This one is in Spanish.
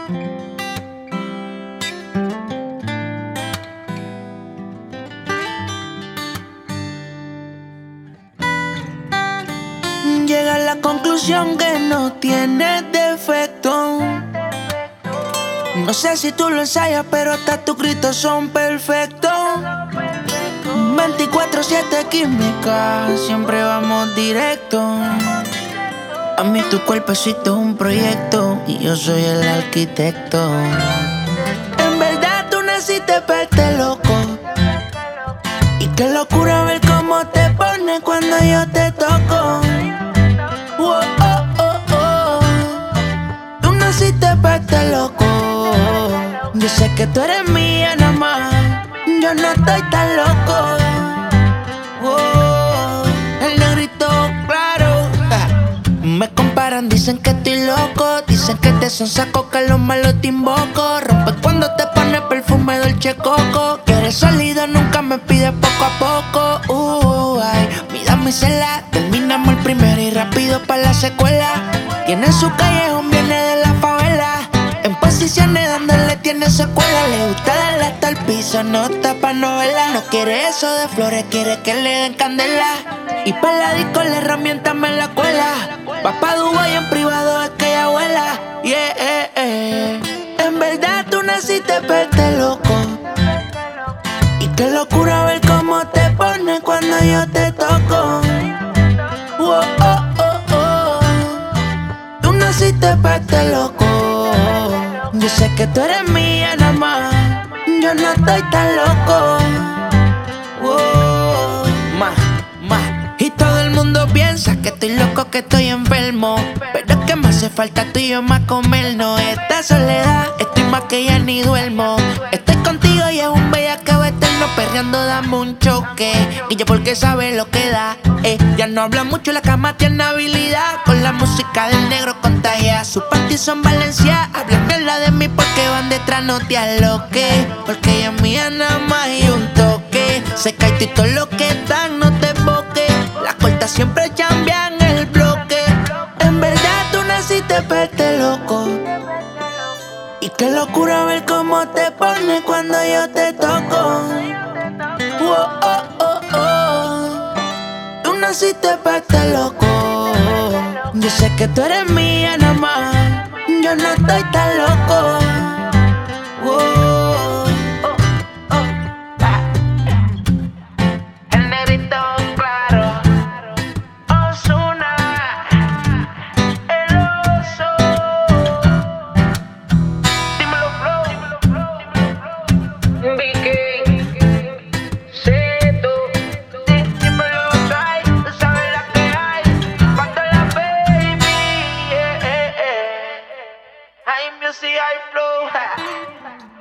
Llega a la conclusión que no tiene defecto. No sé si tú lo ensayas, pero hasta tus gritos son perfectos. 24/7 química, siempre vamos directo. A mí tu cuerpecito es un proyecto y yo soy el arquitecto. En verdad tú naciste para este loco. Y qué locura ver cómo te pones cuando yo te toco. Oh, oh, oh, oh. Tú naciste para este loco. Yo sé que tú eres mía nada más. Yo no estoy tan loco. Oh, el negrito claro. Me comparan, dicen que estoy loco. Dicen que te son saco, que los malos te invoco. Rompe cuando te pones perfume Dolce Coco. Que eres sólido, nunca me pides poco a poco. Ay, mira mi cela. Terminamos el primero y rápido para la secuela. Tiene su callejón, viene de la favela. En posiciones dándole tiene secuela. Le gusta darle hasta el piso, no está pa' novela. No quiere eso de flores, quiere que le den candela. Y pa' la disco la herramienta me la cuela. Va pa' Dubái en privado, es que ella vuela. Yeah, En verdad tú naciste pa' este loco. Y qué locura ver cómo te pones cuando yo te toco. Oh, oh, oh, oh. Tú naciste pa' este loco. Yo sé que tú eres mía nada más. Yo no estoy tan loco. Y todo el mundo piensa que estoy loco, que estoy enfermo. Pero es que me hace falta tú y yo más comernos. Esta soledad, estoy más que ya ni duermo. Estoy contigo y es un bellaqueo eterno. Perreando dame un choque. Y yo porque sabe lo que da. Ya no habla mucho, la cama tiene habilidad. Con la música del negro contagia. Sus panties son Valencia. Hablan mierda de mí porque van detrás, no te aloques. Porque ella es mía nada más y un toque. Se cae y todo lo que dan, no te boques. Las cortas siempre cambian el bloque. En verdad tú naciste pa' este loco. Y qué locura ver cómo te pones cuando yo te toco. Oh, oh, oh, oh. Tú naciste pa' este loco. Yo sé que tú eres mía nada más. Yo no estoy tan loco. Oh. El negrito claro. Ozuna, el oso. Dímelo flow. BK, Zeto. Dímelo Sai, tú sabes la que hay. Cuando la baby, Hay music, hay flow.